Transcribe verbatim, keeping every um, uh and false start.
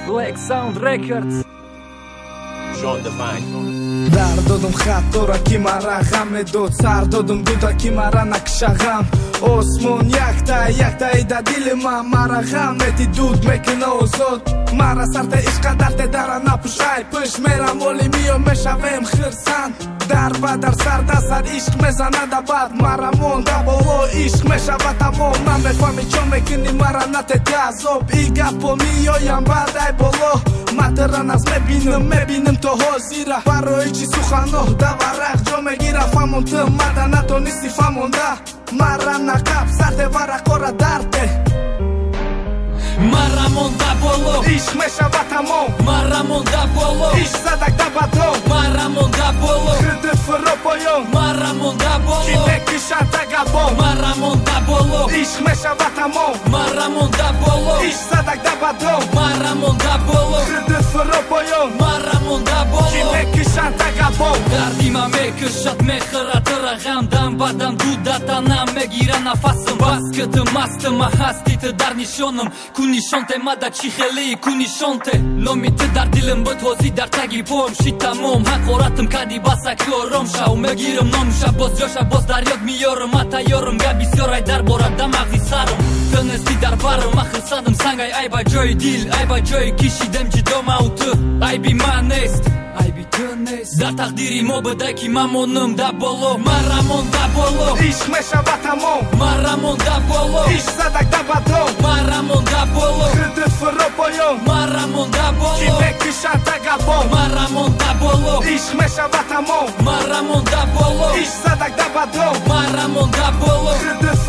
Black Sound Records. Sean Divine. در دادم خط تو را که مرا غم داد سر دادم دودا که مرا نکشه غم آسمون یک تا یک تا ایده دل من مرا غم میتی دود میکنه آزاد مرا سرت عشق درد در نپوشای پش میرم ولی میام میشویم خرسند در و در سر دستر عشق میزنه بعد مرا مونده بالا عشق میشود تمام من میفهمی چون میکنی مرا نتیتی عذاب ای گپا میایم بعد ای بالا مدرن از میبینم میبینم تو حاضیره برای چی سخنو دورق جا میگیره فهمونده مدنه تو نیستی فهمونده مرا نقب سرده ورقا را درده مرا مونده بالا عشق میشود تمام مرا مونده بالا عشق زدک دبدام مرا مونده بالا خردت فرا پایان مرا مونده بالا کی نکشد دگبام مرا مونده بالا عشق میشود تمام مرا مونده بالا عشق زدک دبدام مرا مونده بالا خردت فرا پایان مرا مونده بالا کی نکشد دگبام دردیمم میکشد میخورد رقم دم بدم دودتنم میگیره نفسم بس که تو مستم هستی تو در نشانم کنیشانته مده چی خیلی کنیشانته نامی تو در دلم بتوزی در تگی پام شی تمام حقارتم کدی بسک یارم شو میگیرم نامشه باز جاشه باز در یاد میارم متا یارم گه بسیار در بارد دماغی سرم تنستی در برم اخرسادم سنگای ای با جای دیل ای با جای کشیدم جدام او تو ای بی من نیست ای بی تو نیست در تقدیری ما بده که من مونم در بالا مرا مونده بالا عشق میشود تمام مرا مونده بالا عشق زدک دبدام مرا مونده بالا خردت فرا پایان مرا مونده بالا کی نکشد دگبام مرا مونده بالا عشق میشود تمام مرا مونده بالا عشق زدک دبدام مرا مونده بالا خردت